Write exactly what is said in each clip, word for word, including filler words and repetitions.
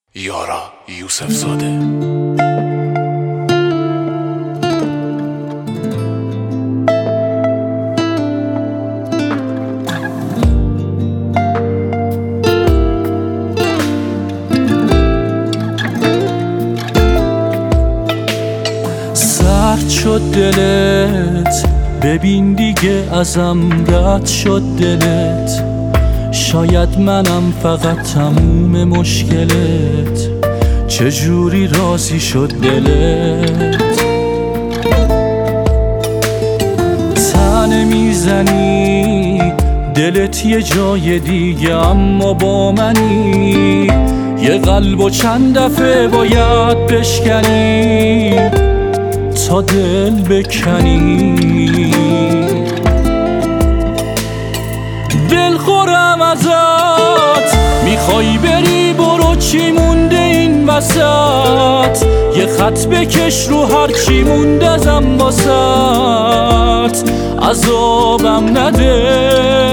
یارا یوسف زاده. سرد شد دلت، ببین دیگه ازم رد شد دلت. شاید منم فقط تموم مشکلت. چجوری راضی شد دلت؟ تنه میزنی دلت یه جای دیگه، اما با منی. یه قلب و چند دفعه باید بشکنی تا دل بکنی. دلخورم ازت، میخوای بری برو، چی مونده این وسط؟ یه خط بکش رو هر چی مونده ازم واسط. عذابم نده،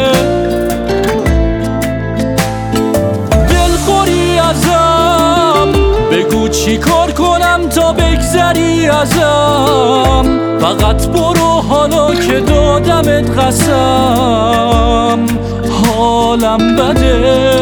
دلخوری ازم، بگو چی کار کنم تا بگذری ازم. فقط برو حالا که دادمت قسم، حالم بده.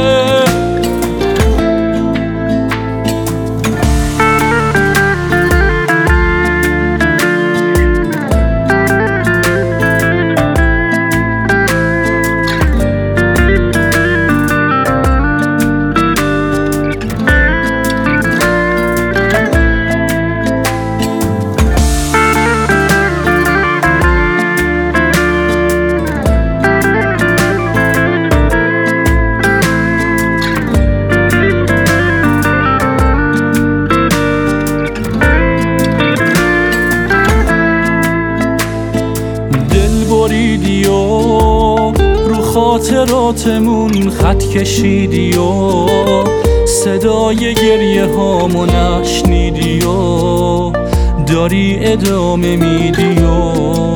بریدی و رو خاطراتمون خط کشیدی و صدای گریه هامو نشنیدی و داری ادامه میدی و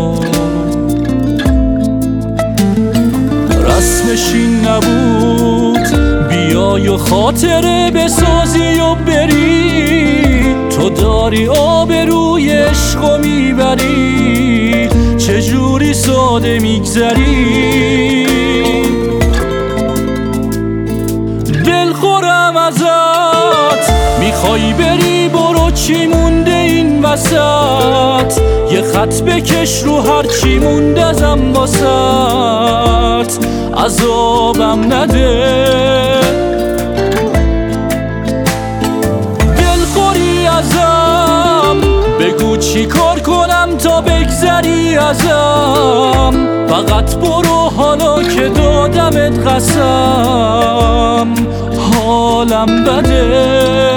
رسمش این نبود بیای و خاطره بسازی و بری. تو داری آبروی عشقو میبری، چجوری ساده میگذری؟ دلخورم ازت، میخوای بری برو، چی مونده این وسط؟ یه خط بکش رو هر چی مونده ازم واسط. عذابم نده، دلخوری ازم، بگو چی کار کنم تا بگذری ازم. فقط برو حالا که دادمت قسم، حالم بده.